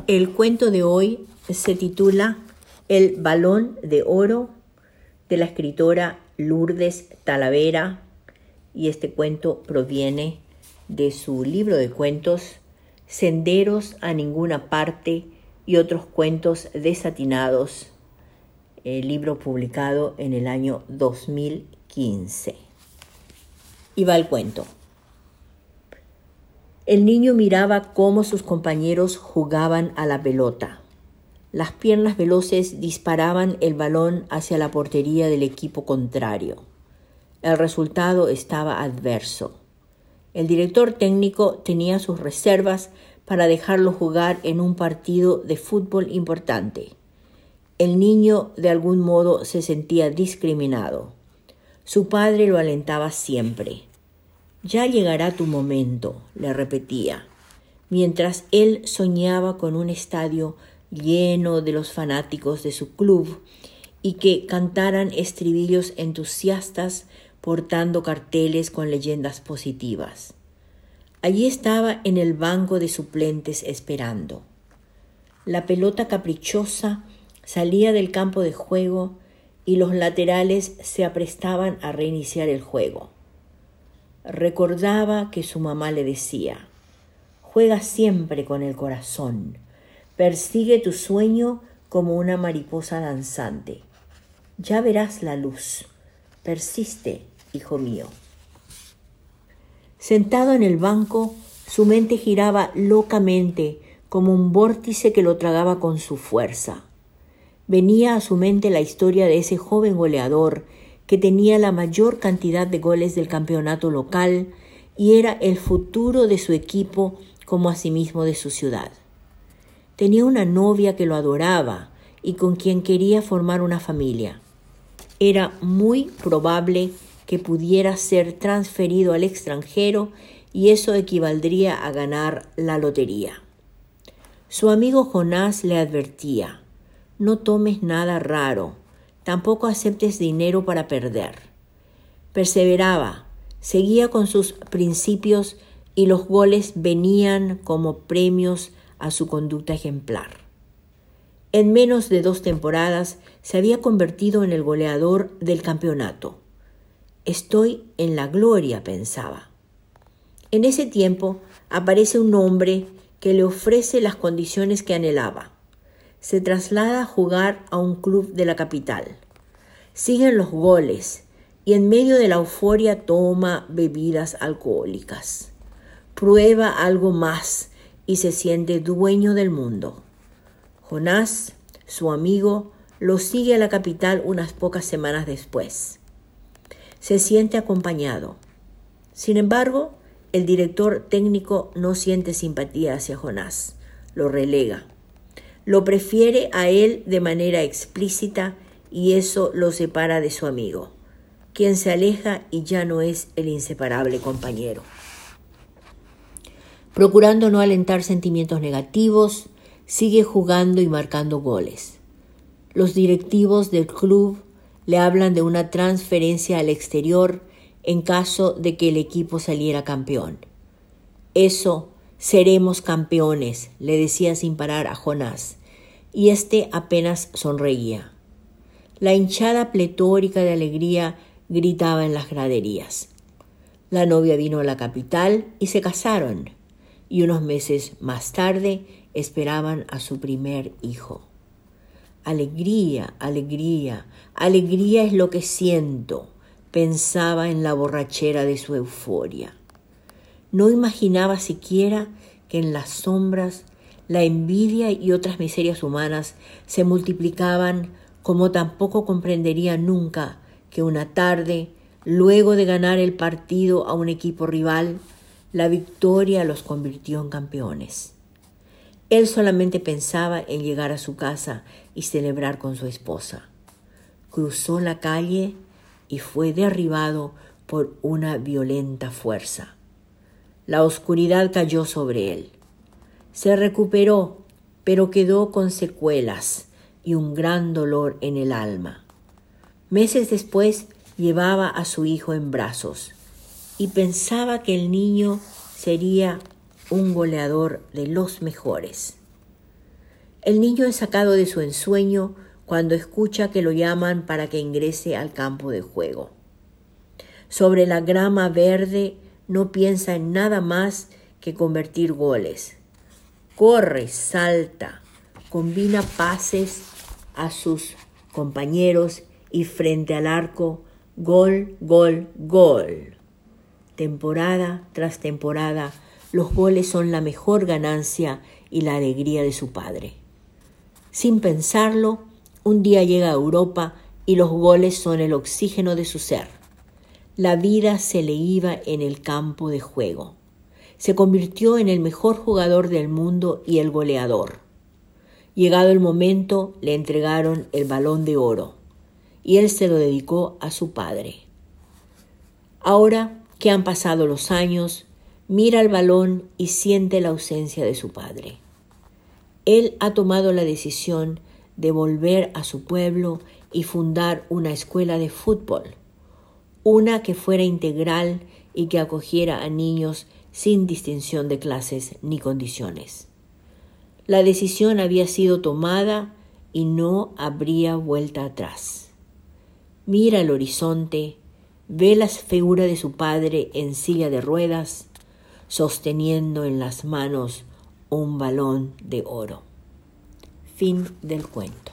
El cuento de hoy se titula El balón de oro, de la escritora Lourdes Talavera, y este cuento proviene de su libro de cuentos Senderos a ninguna parte y otros cuentos desatinados, el libro publicado en el año 2015. Y va el cuento. El niño miraba cómo sus compañeros jugaban a la pelota. Las piernas veloces disparaban el balón hacia la portería del equipo contrario. El resultado estaba adverso. El director técnico tenía sus reservas para dejarlo jugar en un partido de fútbol importante. El niño de algún modo se sentía discriminado. Su padre lo alentaba siempre. «Ya llegará tu momento», le repetía, mientras él soñaba con un estadio lleno de los fanáticos de su club y que cantaran estribillos entusiastas portando carteles con leyendas positivas. Allí estaba en el banco de suplentes esperando. La pelota caprichosa salía del campo de juego y los laterales se aprestaban a reiniciar el juego. Recordaba que su mamá le decía: «Juega siempre con el corazón, persigue tu sueño como una mariposa danzante. Ya verás la luz, persiste, hijo mío». Sentado en el banco, su mente giraba locamente como un vórtice que lo tragaba con su fuerza. Venía a su mente la historia de ese joven goleador que tenía la mayor cantidad de goles del campeonato local y era el futuro de su equipo como asimismo de su ciudad. Tenía una novia que lo adoraba y con quien quería formar una familia. Era muy probable que pudiera ser transferido al extranjero y eso equivaldría a ganar la lotería. Su amigo Jonás le advertía: «No tomes nada raro, tampoco aceptes dinero para perder». Perseveraba, seguía con sus principios y los goles venían como premios a su conducta ejemplar. En menos de 2 temporadas se había convertido en el goleador del campeonato. «Estoy en la gloria», pensaba. En ese tiempo aparece un hombre que le ofrece las condiciones que anhelaba. Se traslada a jugar a un club de la capital. Siguen los goles y en medio de la euforia toma bebidas alcohólicas. Prueba algo más y se siente dueño del mundo. Jonás, su amigo, lo sigue a la capital unas pocas semanas después. Se siente acompañado. Sin embargo, el director técnico no siente simpatía hacia Jonás. Lo relega. Lo prefiere a él de manera explícita y eso lo separa de su amigo, quien se aleja y ya no es el inseparable compañero. Procurando no alentar sentimientos negativos, sigue jugando y marcando goles. Los directivos del club le hablan de una transferencia al exterior en caso de que el equipo saliera campeón. «Eso, seremos campeones», le decía sin parar a Jonás, y éste apenas sonreía. La hinchada pletórica de alegría gritaba en las graderías. La novia vino a la capital y se casaron, y unos meses más tarde esperaban a su primer hijo. «Alegría, alegría, alegría es lo que siento», pensaba en la borrachera de su euforia. No imaginaba siquiera que en las sombras la envidia y otras miserias humanas se multiplicaban, como tampoco comprendería nunca que una tarde, luego de ganar el partido a un equipo rival, la victoria los convirtió en campeones. Él solamente pensaba en llegar a su casa y celebrar con su esposa. Cruzó la calle y fue derribado por una violenta fuerza. La oscuridad cayó sobre él. Se recuperó, pero quedó con secuelas y un gran dolor en el alma. Meses después llevaba a su hijo en brazos y pensaba que el niño sería un goleador de los mejores. El niño es sacado de su ensueño cuando escucha que lo llaman para que ingrese al campo de juego. Sobre la grama verde no piensa en nada más que convertir goles. Corre, salta, combina pases a sus compañeros y frente al arco, gol, gol, gol. Temporada tras temporada, los goles son la mejor ganancia y la alegría de su padre. Sin pensarlo, un día llega a Europa y los goles son el oxígeno de su ser. La vida se le iba en el campo de juego. Se convirtió en el mejor jugador del mundo y el goleador. Llegado el momento, le entregaron el Balón de Oro y él se lo dedicó a su padre. Ahora que han pasado los años, mira el balón y siente la ausencia de su padre. Él ha tomado la decisión de volver a su pueblo y fundar una escuela de fútbol, una que fuera integral y que acogiera a niños sin distinción de clases ni condiciones. La decisión había sido tomada y no habría vuelta atrás. Mira el horizonte, ve la figura de su padre en silla de ruedas, sosteniendo en las manos un balón de oro. Fin del cuento.